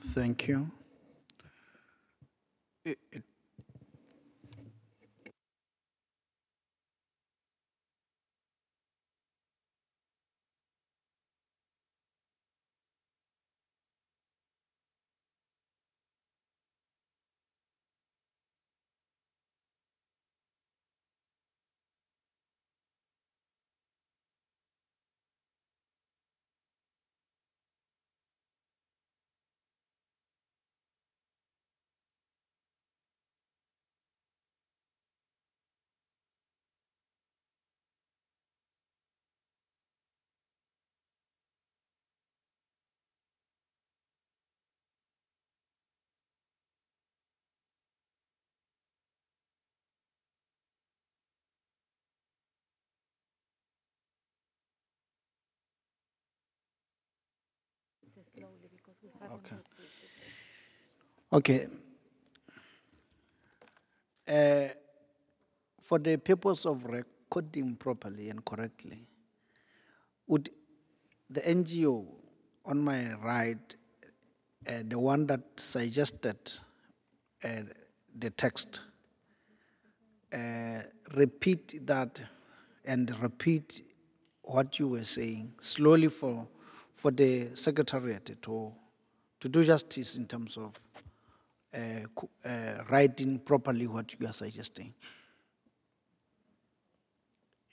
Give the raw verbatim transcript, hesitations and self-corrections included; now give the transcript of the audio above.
Thank you. It- it- Okay. Okay. Uh, for the purpose of recording properly and correctly, would the N G O on my right, uh, the one that suggested uh, the text, uh, repeat that and repeat what you were saying slowly for for the secretariat to to do justice in terms of uh, co- uh, writing properly what you are suggesting.